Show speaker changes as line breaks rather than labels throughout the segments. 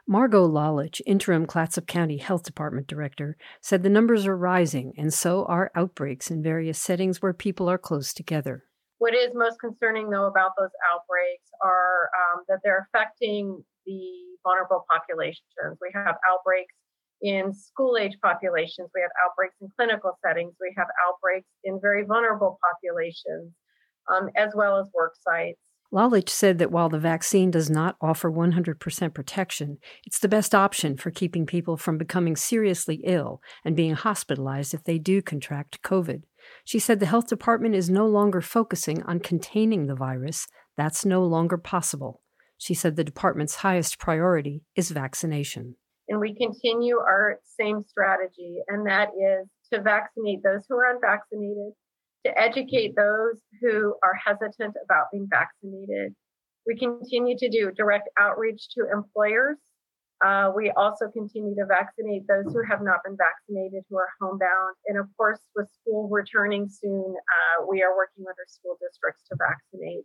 Margot Lalich, interim Clatsop County Health Department director, said the numbers are rising, and so are outbreaks in various settings where people are close together.
What is most concerning, though, about those outbreaks are that they're affecting the vulnerable populations. We have outbreaks in school-age populations. We have outbreaks in clinical settings. We have outbreaks in very vulnerable populations, as well as work sites.
Lalich said that while the vaccine does not offer 100% protection, it's the best option for keeping people from becoming seriously ill and being hospitalized if they do contract COVID. She said the health department is no longer focusing on containing the virus. That's no longer possible. She said the department's highest priority is vaccination.
And we continue our same strategy, and that is to vaccinate those who are unvaccinated, to educate those who are hesitant about being vaccinated. We continue to do direct outreach to employers. We also continue to vaccinate those who have not been vaccinated, who are homebound. And of course, with school returning soon, we are working with our school districts to vaccinate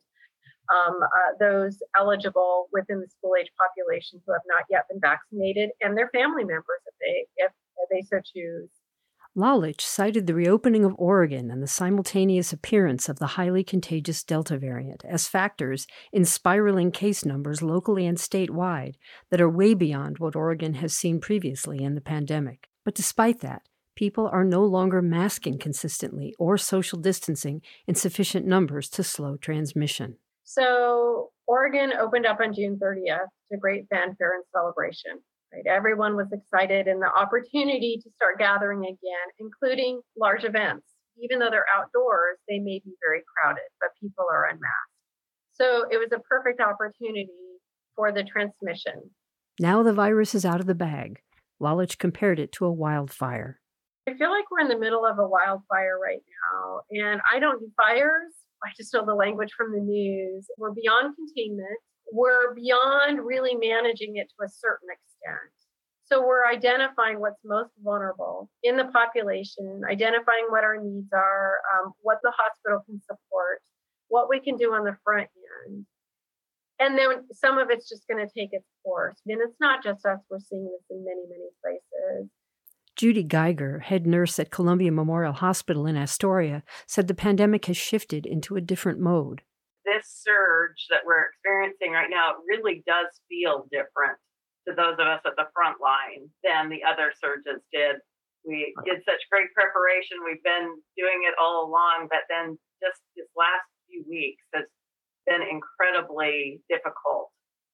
those eligible within the school-age population who have not yet been vaccinated, and their family members if they so choose.
Lalich cited the reopening of Oregon and the simultaneous appearance of the highly contagious Delta variant as factors in spiraling case numbers locally and statewide that are way beyond what Oregon has seen previously in the pandemic. But despite that, people are no longer masking consistently or social distancing in sufficient numbers to slow transmission.
So Oregon opened up on June 30th to great fanfare and celebration. Right? Everyone was excited and the opportunity to start gathering again, including large events. Even though they're outdoors, they may be very crowded, but people are unmasked. So it was a perfect opportunity for the transmission.
Now the virus is out of the bag. Lalich compared it to a wildfire.
I feel like we're in the middle of a wildfire right now, and I don't do fires. I just know the language from the news. We're beyond containment. We're beyond really managing it to a certain extent. So we're identifying what's most vulnerable in the population, identifying what our needs are, what the hospital can support, what we can do on the front end. And then some of it's just going to take its course. And it's not just us. We're seeing this in many, many places.
Judy Geiger, head nurse at Columbia Memorial Hospital in Astoria, said the pandemic has shifted into a different mode.
This surge that we're experiencing right now really does feel different to those of us at the front line than the other surges did. We did such great preparation. We've been doing it all along, but then just this last few weeks has been incredibly difficult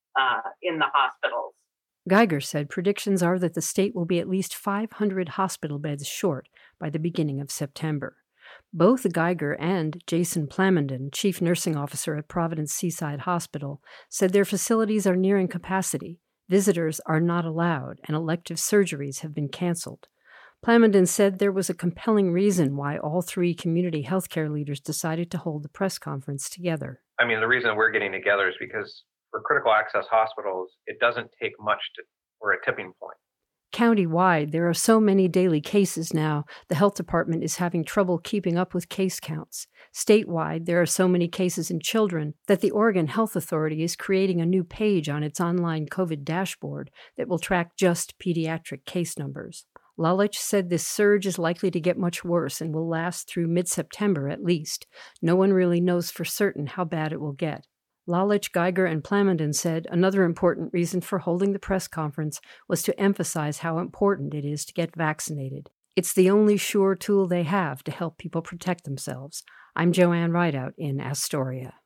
in the hospitals.
Geiger said predictions are that the state will be at least 500 hospital beds short by the beginning of September. Both Geiger and Jason Plamondon, chief nursing officer at Providence Seaside Hospital, said their facilities are nearing capacity. Visitors are not allowed, and elective surgeries have been canceled. Plamondon said there was a compelling reason why all three community healthcare leaders decided to hold the press conference together.
The reason we're getting together is because for critical access hospitals, it doesn't take much we're a tipping point.
Countywide, there are so many daily cases now, the health department is having trouble keeping up with case counts. Statewide, there are so many cases in children that the Oregon Health Authority is creating a new page on its online COVID dashboard that will track just pediatric case numbers. Lalich said this surge is likely to get much worse and will last through mid-September at least. No one really knows for certain how bad it will get. Lalich, Geiger, and Plamondon said another important reason for holding the press conference was to emphasize how important it is to get vaccinated. It's the only sure tool they have to help people protect themselves. I'm Joanne Rideout in Astoria.